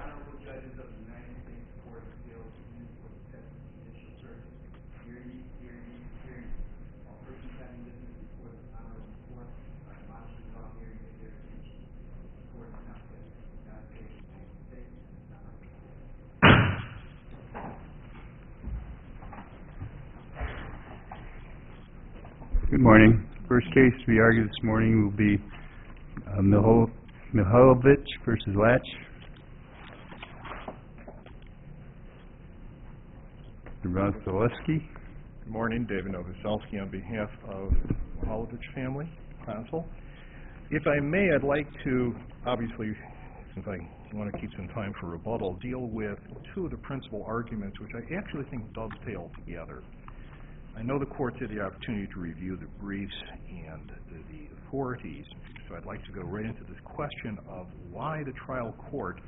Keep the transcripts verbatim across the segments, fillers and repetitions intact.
Honorable Judges of the United States Court of Appeals in for the Fifth Judicial Circuit. Hear ye, hear ye, hear ye. All persons having business before this honorable court are admonished to draw near and give their attention. The court is now sitting. God save the United States and the honorable court. Good morning. First case to be argued this morning will be uh, Mihal Mihaljevic versus Latch. Mister Vasilevsky. Good morning. David Novoselsky on behalf of the Mihaljevic family, counsel. If I may, I'd like to, obviously, since I want to keep some time for rebuttal, deal with two of the principal arguments which I actually think dovetail together. I know the court had the opportunity to review the briefs and the, the authorities, so I'd like to go right into this question of why the trial court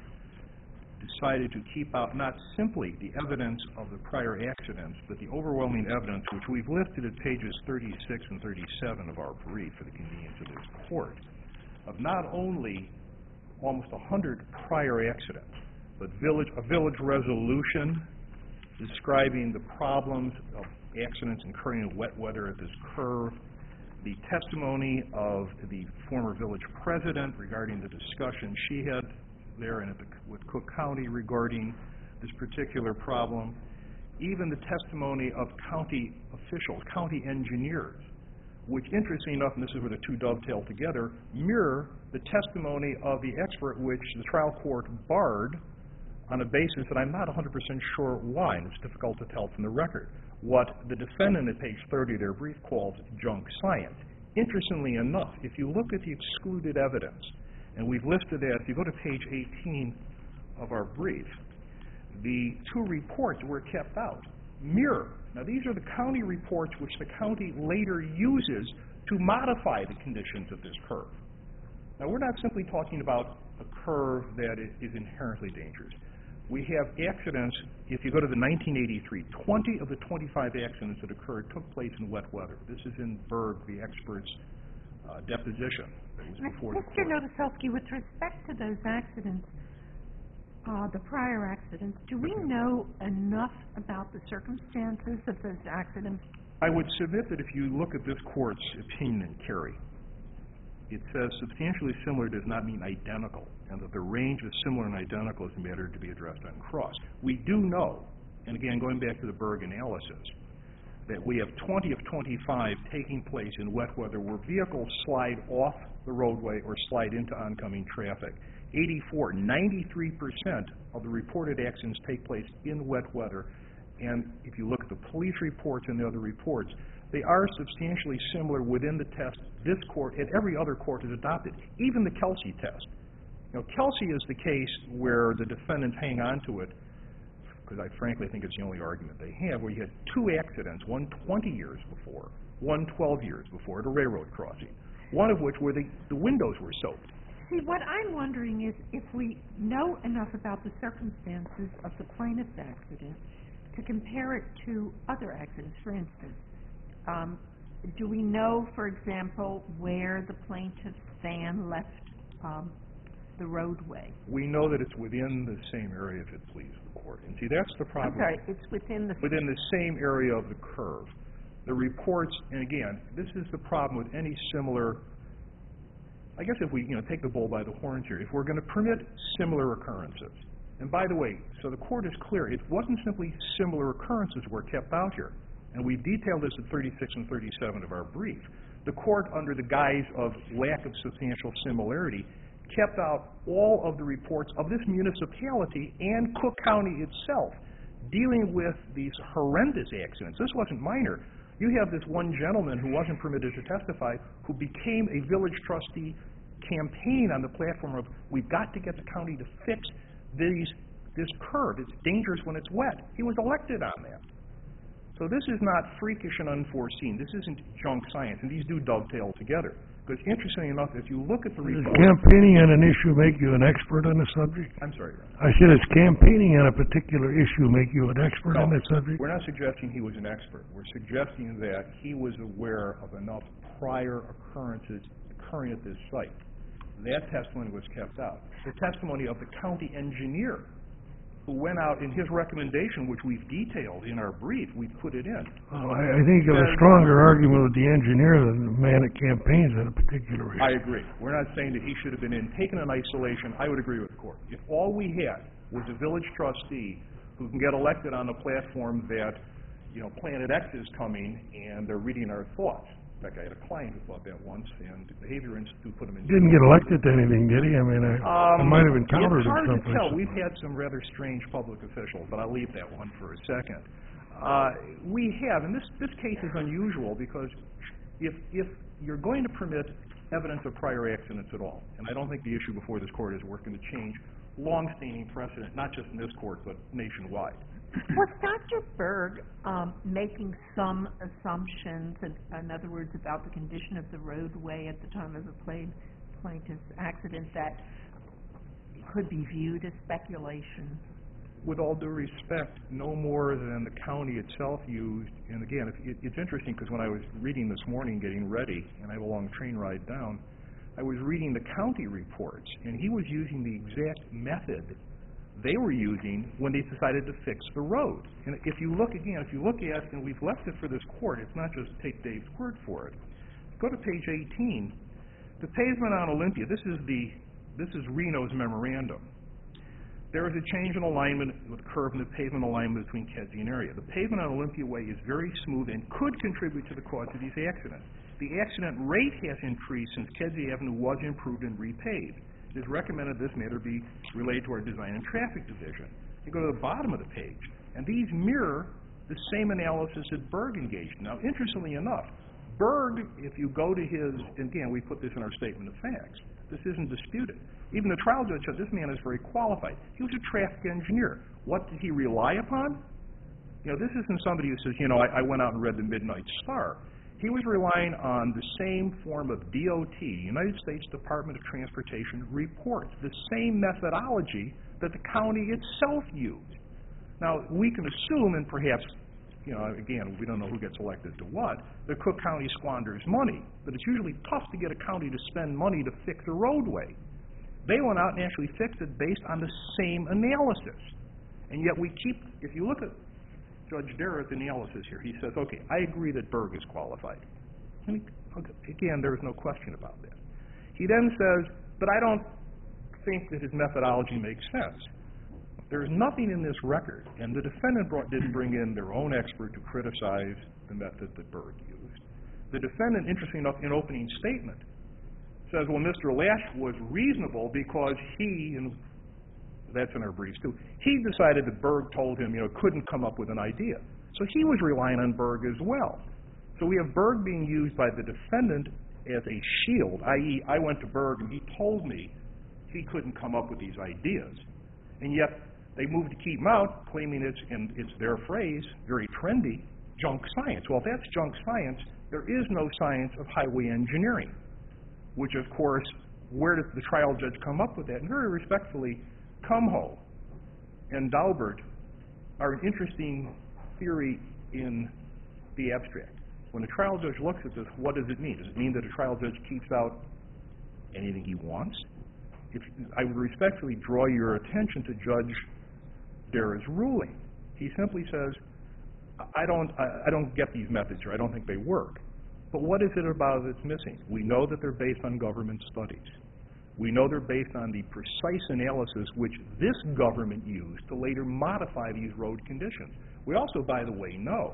decided to keep out not simply the evidence of the prior accidents, but the overwhelming evidence which we've listed at pages thirty-six and thirty-seven of our brief for the convenience of this court, of not only almost one hundred prior accidents, but village, a village resolution describing the problems of accidents occurring in wet weather at this curve, the testimony of the former village president regarding the discussion she had there and at the, with Cook County regarding this particular problem, even the testimony of county officials, county engineers, which, interesting enough, and this is where the two dovetail together, mirror the testimony of the expert which the trial court barred on a basis that I'm not one hundred percent sure why, and it's difficult to tell from the record, what the defendant at page thirty of their brief calls junk science. Interestingly enough, if you look at the excluded evidence, and we've listed that, if you go to page eighteen of our brief, the two reports were kept out, mirror. Now, these are the county reports which the county later uses to modify the conditions of this curve. Now, we're not simply talking about a curve that is inherently dangerous. We have accidents, if you go to the nineteen eighty-three, twenty of the twenty-five accidents that occurred took place in wet weather. This is in Berg, the expert's uh, deposition. That was before Mister Novoselsky, with respect to those accidents, uh, the prior accidents, do we know enough about the circumstances of those accidents? I would submit that if you look at this court's opinion in Kerry, it says substantially similar does not mean identical, and that the range of similar and identical is a matter to be addressed on cross. We do know, and again, going back to the Berg analysis, that we have twenty of twenty-five taking place in wet weather where vehicles slide off the roadway or slide into oncoming traffic. eighty-four, ninety-three percent of the reported accidents take place in wet weather, and if you look at the police reports and the other reports, they are substantially similar within the test this court and every other court has adopted, even the Kelsey test. Now, Kelsey is the case where the defendants hang on to it, because I frankly think it's the only argument they have, where you had two accidents, one twenty years before, one twelve years before at a railroad crossing, one of which where the, the windows were soaked. See, what I'm wondering is if we know enough about the circumstances of the plaintiff's accident to compare it to other accidents. For instance, um, do we know, for example, where the plaintiff's van left um, the roadway? We know that it's within the same area, if it pleases the court. And see, that's the problem. I'm sorry, it's within the... Within the same area of the curve. The reports, and again, this is the problem with any similar... I guess if we, you know, take the bull by the horns here, if we're going to permit similar occurrences, and by the way, so the court is clear, it wasn't simply similar occurrences were kept out here, and we've detailed this at thirty-six and thirty-seven of our brief. The court, under the guise of lack of substantial similarity, kept out all of the reports of this municipality and Cook County itself dealing with these horrendous accidents. This wasn't minor. You have this one gentleman who wasn't permitted to testify who became a village trustee campaign on the platform of, we've got to get the county to fix these, this curve. It's dangerous when it's wet. He was elected on that. So this is not freakish and unforeseen. This isn't junk science, and these do dovetail together. Because interestingly enough, if you look at the report... Does campaigning on an issue make you an expert on the subject? I'm sorry, Your Honor. I said, does campaigning on a particular issue make you an expert no, on that subject? We're not suggesting he was an expert. We're suggesting that he was aware of enough prior occurrences occurring at this site That testimony was kept out. The testimony of the county engineer, who went out in his recommendation, which we've detailed in our brief, we've put it in. Well, I, I think you have a stronger argument with the engineer than the man that campaigns at a particular issue. I agree. We're not saying that he should have been in, taken in isolation. I would agree with the court. If all we had was a village trustee who can get elected on the platform that, you know, Planet X is coming and they're reading our thoughts. In fact, I had a client who thought that once, and the Behavior Institute put him in. Didn't get elected to anything, did he? I mean, I, I Um, might have encountered It's him hard to someplace. tell. We've had some rather strange public officials, but I'll leave that one for a second. Uh, we have, and this, this case is unusual because if, if you're going to permit evidence of prior accidents at all, and I don't think the issue before this court is working to change long-standing precedent, not just in this court, but nationwide. Was Doctor Berg um, making some assumptions, in, in other words, about the condition of the roadway at the time of the plain, plaintiff's accident that could be viewed as speculation? With all due respect, no more than the county itself used. And again, it, it's interesting because when I was reading this morning, getting ready, and I have a long train ride down, I was reading the county reports, and he was using the exact method they were using when they decided to fix the road. And if you look again, if you look at, and we've left it for this court, it's not just take Dave's word for it. Go to page eighteen. The pavement on Olympia, this is the, this is Reno's memorandum. There is a change in alignment with curve in the pavement alignment between Kedzie and area. The pavement on Olympia Way is very smooth and could contribute to the cause of these accidents. The accident rate has increased since Kedzie Avenue was improved and repaved. It is recommended this matter be relayed to our Design and Traffic Division. You go to the bottom of the page, and these mirror the same analysis that Berg engaged in. Now, interestingly enough, Berg, if you go to his, and again, we put this in our statement of facts, this isn't disputed. Even the trial judge said this man is very qualified. He was a traffic engineer. What did he rely upon? You know, this isn't somebody who says, you know, I, I went out and read the Midnight Star. He was relying on the same form of D O T, United States Department of Transportation reports, the same methodology that the county itself used. Now, we can assume, and perhaps, you know, again, we don't know who gets elected to what, that Cook County squanders money, but it's usually tough to get a county to spend money to fix a roadway. They went out and actually fixed it based on the same analysis. And yet we keep, if you look at Judge Darrett's analysis here, he says, okay, I agree that Berg is qualified. And he, again, there is no question about that. He then says, but I don't think that his methodology makes sense. There is nothing in this record, and the defendant brought, didn't bring in their own expert to criticize the method that Berg used. The defendant, interestingly enough, in opening statement, says, well, Mister Lash was reasonable because he, and that's in our briefs too, he decided that Berg told him, you know, couldn't come up with an idea. So he was relying on Berg as well. So we have Berg being used by the defendant as a shield, that is, I went to Berg and he told me he couldn't come up with these ideas. And yet they moved to keep him out, claiming it's, and it's their phrase, very trendy, junk science. Well, if that's junk science, there is no science of highway engineering, which, of course, where does the trial judge come up with that? And very respectfully, Kumho and Daubert are an interesting theory in the abstract. When a trial judge looks at this, what does it mean? Does it mean that a trial judge keeps out anything he wants? If, I would respectfully draw your attention to Judge Darrett's ruling. He simply says, I don't, I, I don't get these methods, or I don't think they work. But what is it about that's missing? We know that they're based on government studies. We know they're based on the precise analysis which this government used to later modify these road conditions. We also, by the way, know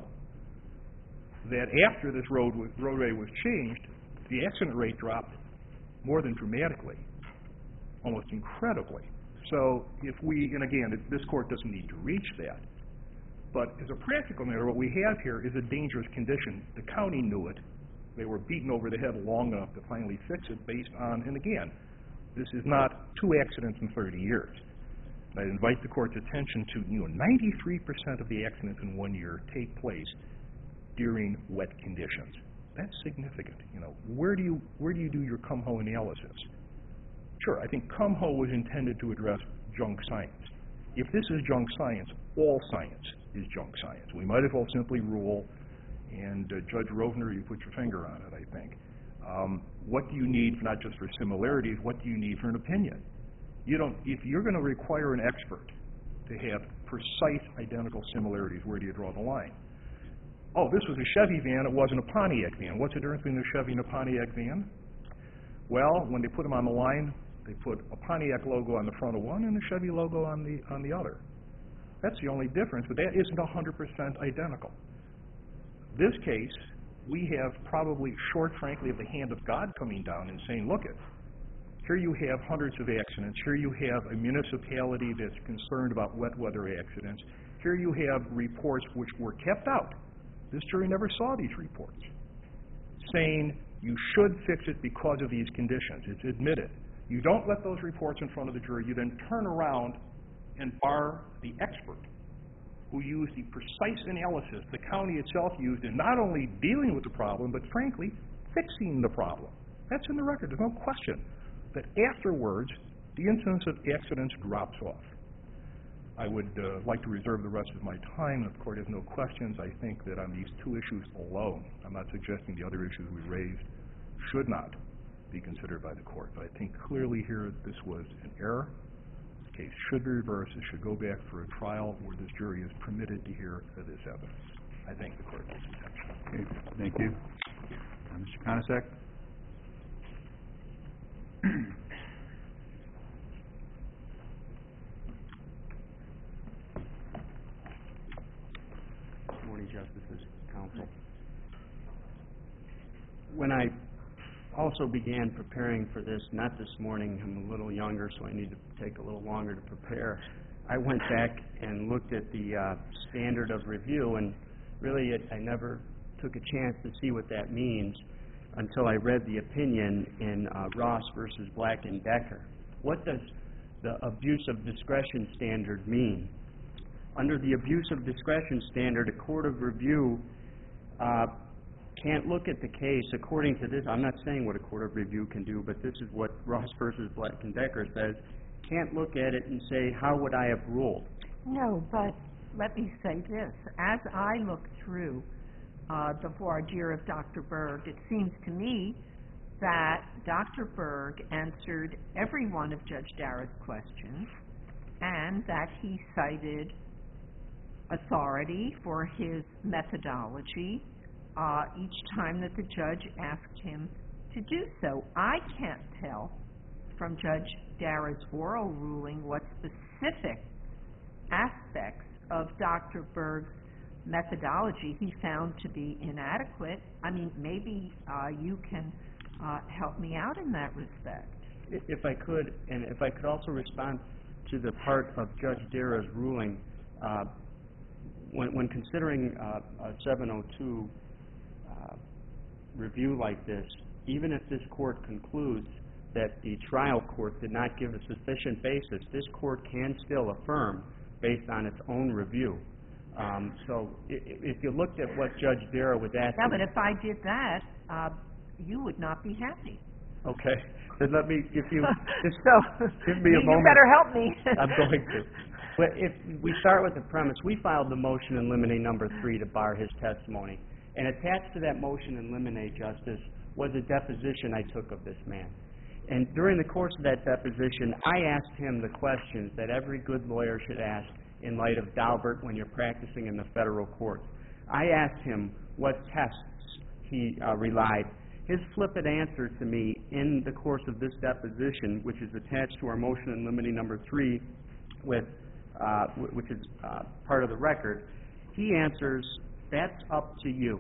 that after this road was, roadway was changed, the accident rate dropped more than dramatically, almost incredibly. So if we, and again, this court doesn't need to reach that, but as a practical matter, what we have here is a dangerous condition. The county knew it. They were beaten over the head long enough to finally fix it based on, and again, this is not two accidents in thirty years. I invite the court's attention to, you know, ninety-three percent of the accidents in one year take place during wet conditions. That's significant. You know, where do you where do you do your Kumho analysis? Sure, I think Kumho was intended to address junk science. If this is junk science, all science is junk science. We might as well simply rule, and uh, Judge Rovner, you put your finger on it, I think. Um, what do you need, not just for similarities, what do you need for an opinion? You don't, if you're going to require an expert to have precise identical similarities, where do you draw the line? Oh, this was a Chevy van, it wasn't a Pontiac van. What's the difference between a Chevy and a Pontiac van? Well, when they put them on the line, they put a Pontiac logo on the front of one and a Chevy logo on the on the other. That's the only difference, but that isn't one hundred percent identical. This case, we have probably short, frankly, of the hand of God coming down and saying, look it, here you have hundreds of accidents. Here you have a municipality that's concerned about wet weather accidents. Here you have reports which were kept out. This jury never saw these reports, saying you should fix it because of these conditions. It's admitted. You don't let those reports in front of the jury. You then turn around and bar the expert who used the precise analysis the county itself used in not only dealing with the problem, but frankly, fixing the problem. That's in the record. There's no question that afterwards, the incidence of accidents drops off. I would uh, like to reserve the rest of my time. If the court has no questions, I think that on these two issues alone, I'm not suggesting the other issues we raised should not be considered by the court, but I think clearly here this was an error. This case should be reversed. It should go back for a trial where this jury is permitted to hear this evidence. I thank the court for its attention. Okay, thank you. Uh, Mister Konasek? Good morning, Justices, Counsel. When I also began preparing for this, not this morning, I'm a little younger, so I need to take a little longer to prepare, I went back and looked at the uh, standard of review, and really it, I never took a chance to see what that means until I read the opinion in uh, Ross versus Black and Decker. What does the abuse of discretion standard mean? Under the abuse of discretion standard, a court of review uh, can't look at the case according to this. I'm not saying what a court of review can do, but this is what Ross versus Black and Decker says. Can't look at it and say, how would I have ruled? No, but let me say this. As I look through uh, the voir dire of Doctor Berg, it seems to me that Doctor Berg answered every one of Judge Dara's questions and that he cited authority for his methodology uh, each time that the judge asked him to do so. I can't tell from Judge Dara's oral ruling what specific aspects of Doctor Berg's methodology he found to be inadequate. I mean, maybe uh, you can uh, help me out in that respect. If I could, and if I could also respond to the part of Judge Dara's ruling, uh, when, when considering uh, a seven oh two uh, review like this, even if this court concludes that the trial court did not give a sufficient basis, this court can still affirm based on its own review. Um, so if, if you looked at what Judge Dara was asking... Yeah, but if I did that, uh, you would not be happy. Okay. Then let me, if you just so, give me a you moment. You better help me. I'm going to. But if we start with the premise, we filed the motion in limine number three to bar his testimony. And attached to that motion in limine, Justice, was a deposition I took of this man. And during the course of that deposition, I asked him the questions that every good lawyer should ask in light of Daubert when you're practicing in the federal court. I asked him what tests he uh, relied. His flippant answer to me in the course of this deposition, which is attached to our motion in limine number three, with, uh, w- which is uh, part of the record, he answers, "That's up to you."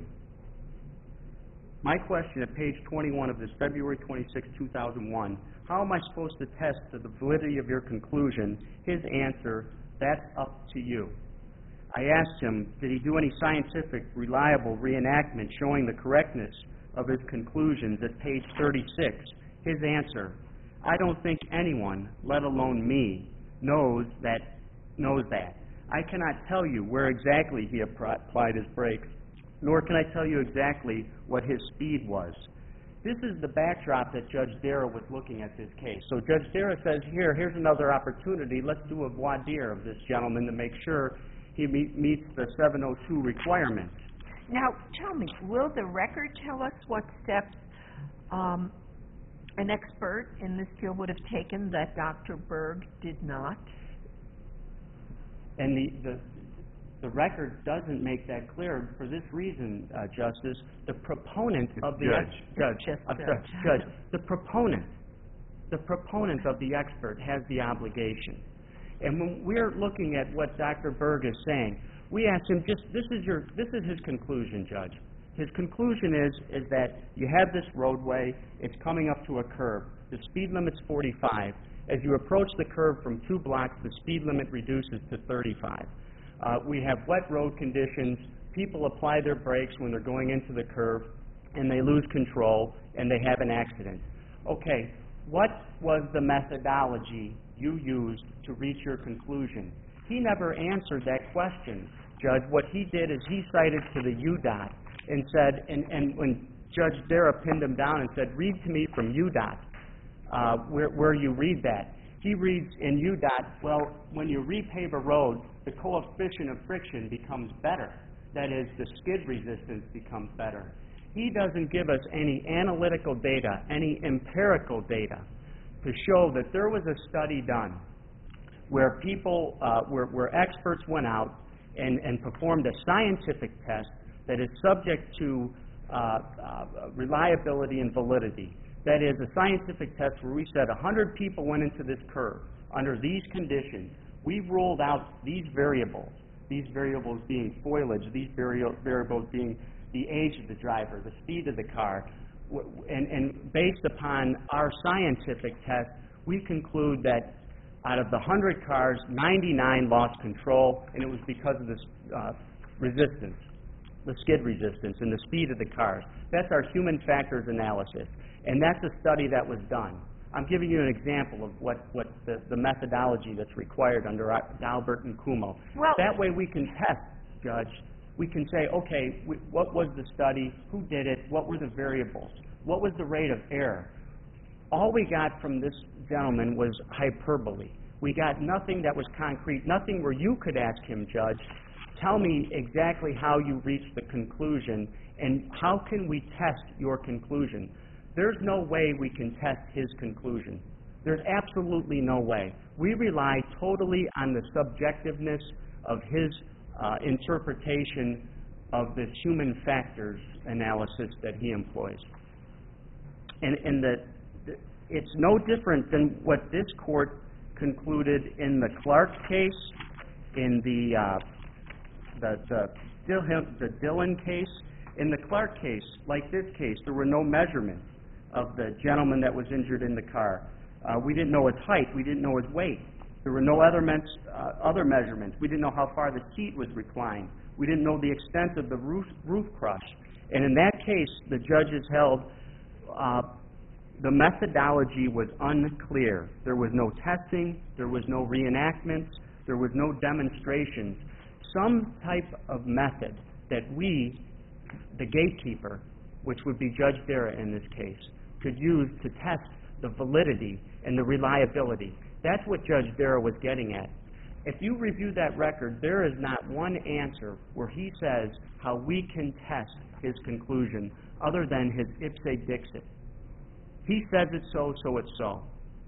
My question at page twenty-one of this, February twenty-sixth, two thousand one, how am I supposed to test the validity of your conclusion? His answer, "That's up to you." I asked him, did he do any scientific, reliable reenactment showing the correctness of his conclusions at page thirty-six? His answer, "I don't think anyone, let alone me, knows that knows that. I cannot tell you where exactly he applied his brakes, nor can I tell you exactly what his speed was." This is the backdrop that Judge Dara was looking at this case. So Judge Dara says, here, here's another opportunity. Let's do a voir dire of this gentleman to make sure he meet, meets the seven oh two requirements. Now, tell me, will the record tell us what steps um, an expert in this field would have taken that Doctor Berg did not? And the, the, the record doesn't make that clear for this reason, uh, Justice. The proponent of the... Judge. Ex- judge. Just I'm sorry, judge. Judge. The proponent, the proponent of the expert has the obligation. And when we're looking at what Doctor Berg is saying, we ask him, just, this is your, this is his conclusion, Judge. His conclusion is, is that you have this roadway, it's coming up to a curve. The speed limit's forty-five. As you approach the curve from two blocks, the speed limit reduces to thirty-five. Uh, we have wet road conditions. People apply their brakes when they're going into the curve, and they lose control, and they have an accident. Okay, what was the methodology you used to reach your conclusion? He never answered that question, Judge. What he did is he cited to the U D O T and said, and, and when Judge Dara pinned him down and said, read to me from U D O T, uh, where, where you read that. He reads in U D O T, well, when you repave a road, the coefficient of friction becomes better. That is, the skid resistance becomes better. He doesn't give us any analytical data, any empirical data to show that there was a study done where people, uh, where, where experts went out and, and performed a scientific test that is subject to uh, uh, reliability and validity. That is, a scientific test where we said one hundred people went into this curve under these conditions. We've ruled out these variables, these variables being foliage, these vari- variables being the age of the driver, the speed of the car, and, and based upon our scientific test, we conclude that out of the one hundred cars, ninety-nine lost control, and it was because of this uh, resistance, the skid resistance and the speed of the cars. That's our human factors analysis, and that's a study that was done. I'm giving you an example of what, what the, the methodology that's required under Daubert and Kumo. Well, that way we can test, Judge. We can say, okay, we, what was the study? Who did it? What were the variables? What was the rate of error? All we got from this gentleman was hyperbole. We got nothing that was concrete, nothing where you could ask him, Judge, tell me exactly how you reached the conclusion and how can we test your conclusion. There's no way we can test his conclusion. There's absolutely no way. We rely totally on the subjectiveness of his uh, interpretation of this human factors analysis that he employs. And, and the, the, it's no different than what this court concluded in the Clark case, in the uh, the, the, Dillon, the Dillon case. In the Clark case, like this case, there were no measurements of the gentleman that was injured in the car. Uh, we didn't know his height. We didn't know his weight. There were no other, men- uh, other measurements. We didn't know how far the seat was reclined. We didn't know the extent of the roof, roof crush. And in that case, the judges held uh, the methodology was unclear. There was no testing. There was no reenactments. There was no demonstrations. Some type of method that we, the gatekeeper, which would be Judge Dara in this case, could use to test the validity and the reliability. That's what Judge Dara was getting at. If you review that record, there is not one answer where he says how we can test his conclusion other than his ipse dixit. He says it's so, so it's so.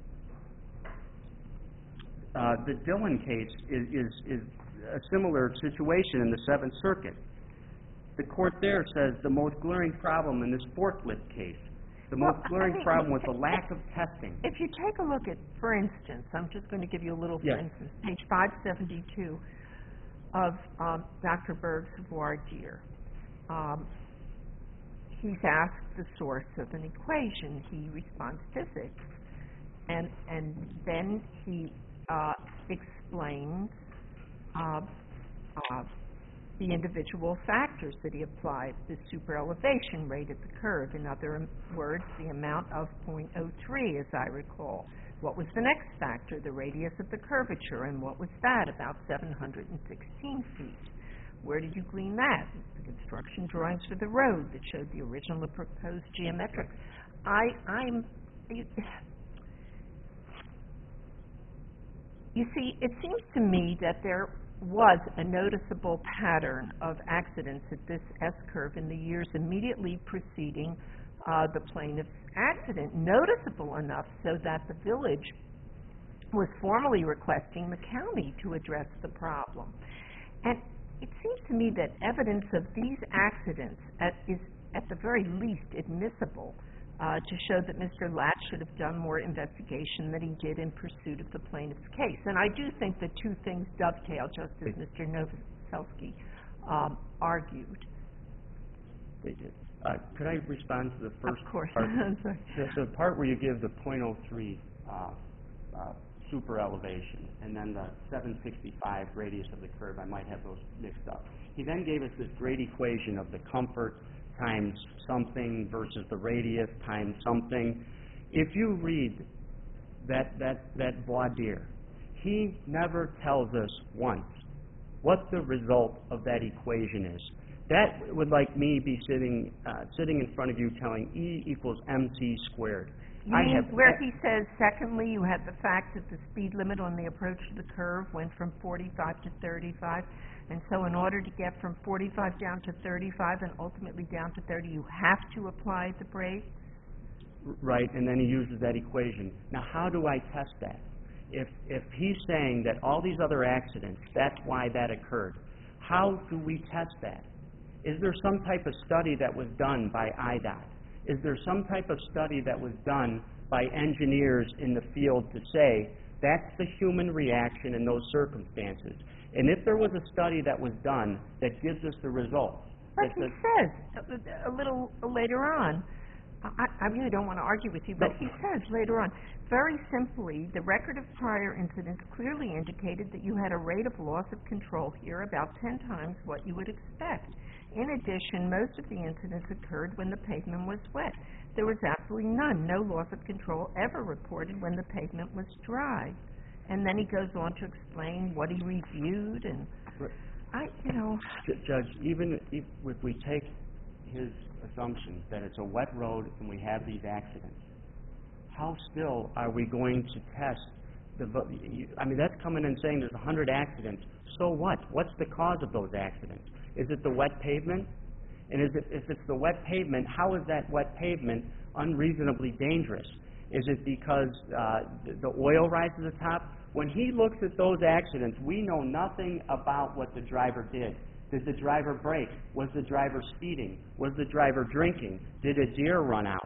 Uh, the Dillon case is, is, is a similar situation in the Seventh Circuit. The court there says the most glaring problem in this forklift case, the Well, most glaring I mean, problem was the lack of testing. if you take a look at, for instance, I'm just going to give you a little, for Yes. instance, page five seventy-two of um, Doctor Berg's voir dire. Um, he's asked the source of an equation. He responds physics. And, and then he uh, explains uh, uh, the individual factors that he applied, the super elevation rate of the curve, in other words, the amount of point oh three, as I recall. What was the next factor? The radius of the curvature, and what was that? About seven hundred sixteen feet. Where did you glean that? The construction drawings for the road that showed the original and proposed geometric. I, I'm, you, you see, it seems to me that there was a noticeable pattern of accidents at this S-curve in the years immediately preceding uh, the plaintiff's accident, noticeable enough so that the village was formally requesting the county to address the problem. And it seems to me that evidence of these accidents at, is at the very least admissible uh, to show that Mister Latch should have done more investigation than he did in pursuit of the plaintiff's case. And I do think the two things dovetail, just as Mister Novoselsky um, argued. They did. Uh, could I respond to the first Of course. part? I'm sorry. The, the part where you give the point oh three uh, uh, super elevation and then the seven sixty-five radius of the curve, I might have those mixed up. He then gave us this great equation of the comfort times something versus the radius times something. If you read that, that, that voir dire, he never tells us once what the result of that equation is. That would like me be sitting uh, sitting in front of you telling E equals mc squared. You I mean have where that- he says, secondly, you had the fact that the speed limit on the approach to the curve went from forty-five to thirty-five, and so in order to get from forty-five down to thirty-five and ultimately down to thirty, you have to apply the brake? Right, and then he uses that equation. Now, how do I test that? If if he's saying that all these other accidents, that's why that occurred, how do we test that? Is there some type of study that was done by I D O T? Is there some type of study that was done by engineers in the field to say that's the human reaction in those circumstances? And if there was a study that was done that gives us the results, But it's he a- says a, a little later on, I, I really don't want to argue with you, but he says later on, very simply, the record of prior incidents clearly indicated that you had a rate of loss of control here about ten times what you would expect. In addition, most of the incidents occurred when the pavement was wet. There was absolutely none, no loss of control ever reported when the pavement was dry. And then he goes on to explain what he reviewed, and I, you know... J- Judge, even if, if we take his assumption that it's a wet road and we have these accidents, how still are we going to test the... vo- you- I mean, that's coming and saying there's one hundred accidents. So what? What's the cause of those accidents? Is it the wet pavement? And is it, if it's the wet pavement, how is that wet pavement unreasonably dangerous? Is it because uh, the the oil rises to the top? When he looks at those accidents, we know nothing about what the driver did. Did the driver brake? Was the driver speeding? Was the driver drinking? Did a deer run out?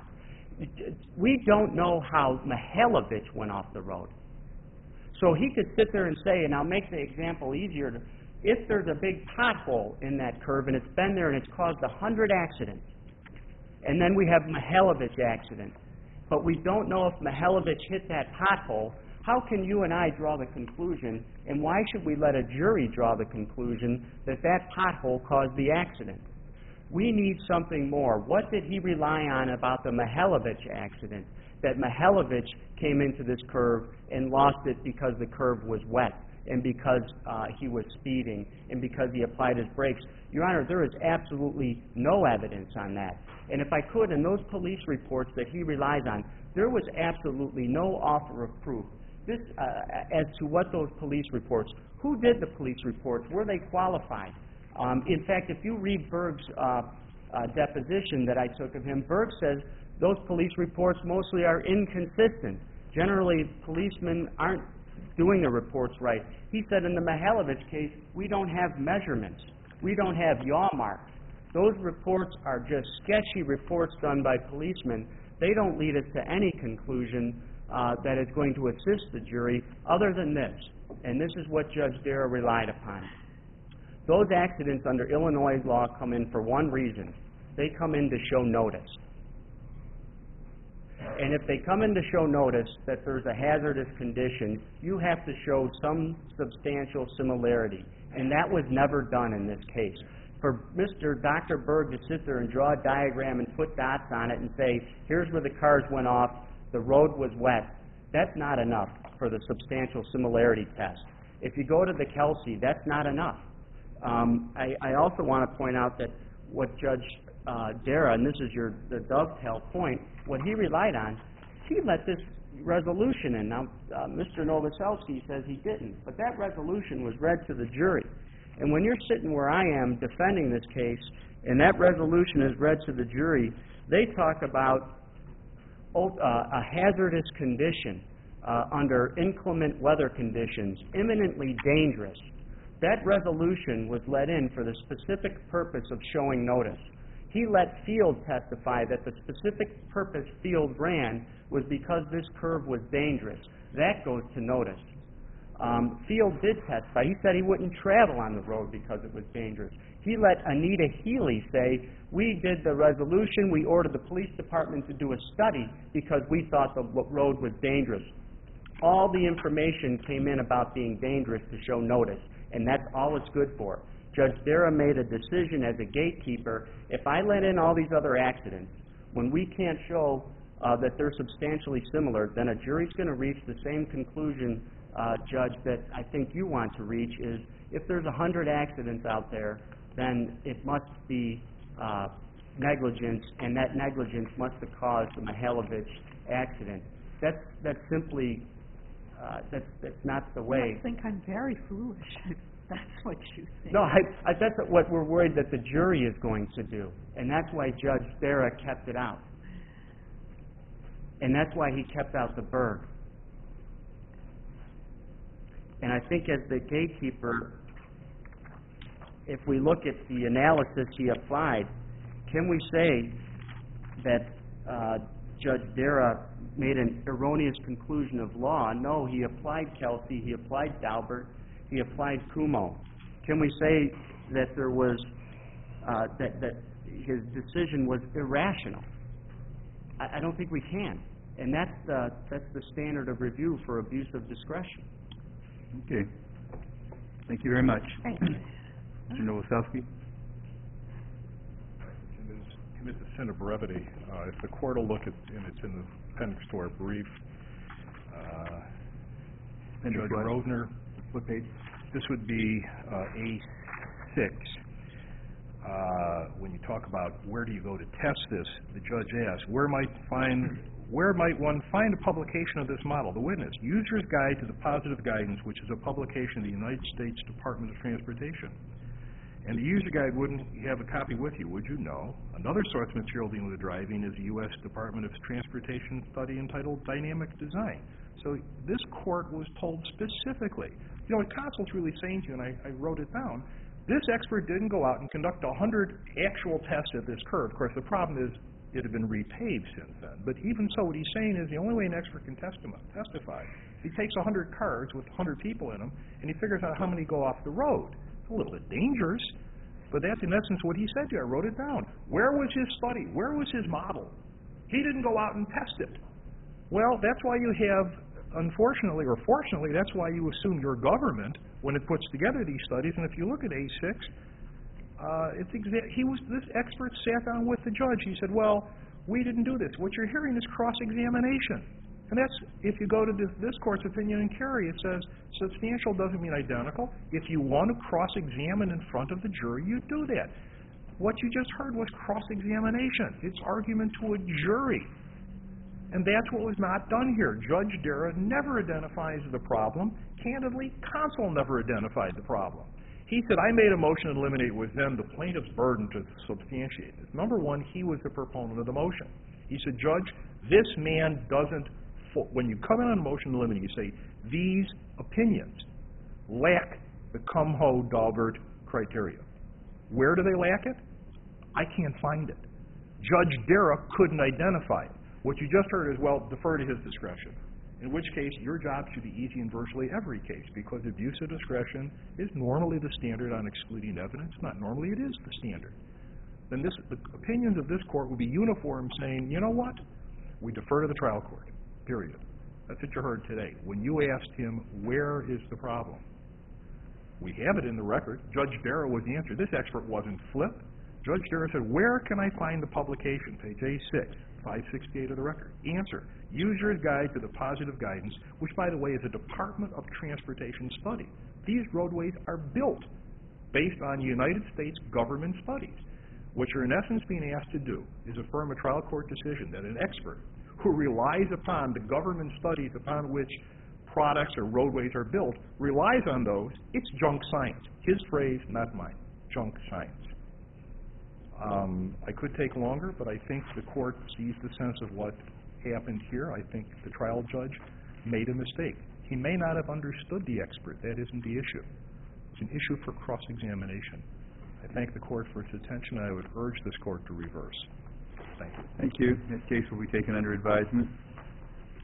We don't know how Mihailovich went off the road. So he could sit there and say, and I'll make the example easier, to, if there's a big pothole in that curve and it's been there and it's caused a hundred accidents, and then we have Mihailovich accident, but we don't know if Mihailovich hit that pothole, how can you and I draw the conclusion, and why should we let a jury draw the conclusion that that pothole caused the accident? We need something more. What did he rely on about the Mihailovich accident? That Mihailovich came into this curve and lost it because the curve was wet and because uh, he was speeding and because he applied his brakes. Your Honor, there is absolutely no evidence on that. And if I could, in those police reports that he relies on, there was absolutely no offer of proof. This, uh, as to what those police reports, who did the police reports? Were they qualified? Um, in fact, if you read Berg's uh, uh, deposition that I took of him, Berg says those police reports mostly are inconsistent. Generally, policemen aren't doing the reports right. He said in the Mihailovich case, we don't have measurements. We don't have yaw marks. Those reports are just sketchy reports done by policemen. They don't lead us to any conclusion uh, that is going to assist the jury other than this. And this is what Judge Darrow relied upon. Those accidents under Illinois law come in for one reason. They come in to show notice. And if they come in to show notice that there's a hazardous condition, you have to show some substantial similarity. And that was never done in this case. For Mister Doctor Berg to sit there and draw a diagram and put dots on it and say, here's where the cars went off, the road was wet, that's not enough for the substantial similarity test. If you go to the Kelsey, that's not enough. Um, I, I also want to point out that what Judge uh, Dara, and this is your the dovetail point, what he relied on, he let this resolution in. Now, uh, Mister Novoselsky says he didn't, but that resolution was read to the jury. And when you're sitting where I am defending this case, and that resolution is read to the jury, They talk about oh, uh, a hazardous condition uh, under inclement weather conditions, imminently dangerous. That resolution was let in for the specific purpose of showing notice. He let Field testify that the specific purpose Field ran was because this curve was dangerous. That goes to notice. Um, Field did testify. He said he wouldn't travel on the road because it was dangerous. He let Anita Healy say, we did the resolution, we ordered the police department to do a study because we thought the road was dangerous. All the information came in about being dangerous to show notice, and that's all it's good for. Judge Dara made a decision as a gatekeeper, if I let in all these other accidents, when we can't show uh, that they're substantially similar, then a jury's going to reach the same conclusion, uh, Judge, that I think you want to reach, is if there's a hundred accidents out there, then it must be uh, negligence, and that negligence must have caused the Mihailovich accident. That's, that's simply, uh, that's, that's not the way. I think I'm very foolish. That's what you think. No, I, I, that's what we're worried that the jury is going to do. And that's why Judge Dara kept it out. And that's why he kept out the Berg. And I think as the gatekeeper, if we look at the analysis he applied, can we say that uh, Judge Dara made an erroneous conclusion of law? No, he applied Kelsey, he applied Daubert, he applied Kumo. Can we say that there was uh, that that his decision was irrational? I, I don't think we can, and that's the that's the standard of review for abuse of discretion. Okay. Thank you very much. Thank you. Mister Nowoselsky? It is commit the sin of brevity. Uh, if the court will look at, and it's in the appendix to our brief, uh, Appendix Judge what? Rovner, What page? this would be uh, A six. Uh, when you talk about where do you go to test this, the judge asks, where might find where might one find a publication of this model? The witness, User's Guide to the Positive Guidance, which is a publication of the United States Department of Transportation. And the user guide wouldn't have a copy with you, would you? No. Another source material dealing with driving is the U S Department of Transportation study entitled Dynamic Design. So this court was told specifically, you know, what counsel's really saying to you, and I, I wrote it down, this expert didn't go out and conduct a hundred actual tests of this curve. Of course, the problem is it had been repaved since then. But even so, what he's saying is the only way an expert can testi- testify, he takes a hundred cars with a hundred people in them, and he figures out how many go off the road. It's a little bit dangerous, but that's in essence what he said to you. I wrote it down. Where was his study? Where was his model? He didn't go out and test it. Well, that's why you have, unfortunately or fortunately, that's why you assume your government when it puts together these studies. And if you look at A six, uh, it's exa- he was this expert sat down with the judge. He said, "Well, we didn't do this. What you're hearing is cross-examination." And that's, if you go to this, this court's opinion in Kerry, it says substantial doesn't mean identical. If you want to cross-examine in front of the jury, you do that. What you just heard was cross-examination. It's argument to a jury. And that's what was not done here. Judge Dara never identifies the problem. Candidly, counsel never identified the problem. He said, I made a motion to eliminate. It was then the plaintiff's burden to substantiate it. Number one, he was the proponent of the motion. He said, Judge, this man doesn't, when you come in on a motion to eliminate, you say, these opinions lack the Kumho-Daubert criteria. Where do they lack it? I can't find it. Judge Dara couldn't identify it. What you just heard is, well, defer to his discretion. In which case, your job should be easy in virtually every case, because abuse of discretion is normally the standard on excluding evidence. Not normally, it is the standard. Then this, the opinions of this court will be uniform, saying, you know what? We defer to the trial court, period. That's what you heard today. When you asked him, where is the problem? We have it in the record. Judge Dara was the answer. This expert wasn't flipped. Judge Dara said, where can I find the publication? Page A six. five sixty-eight of the record. Answer, User's Guide to the Positive Guidance, which, by the way, is a Department of Transportation study. These roadways are built based on United States government studies. What you're in essence being asked to do is affirm a trial court decision that an expert who relies upon the government studies upon which products or roadways are built, relies on those. It's junk science. His phrase, not mine. Junk science. Um, I could take longer, but I think the court sees the sense of what happened here. I think the trial judge made a mistake. He may not have understood the expert. That isn't the issue. It's an issue for cross-examination. I thank the court for its attention, and I would urge this court to reverse. Thank you. Thank you. That case will be taken under advisement.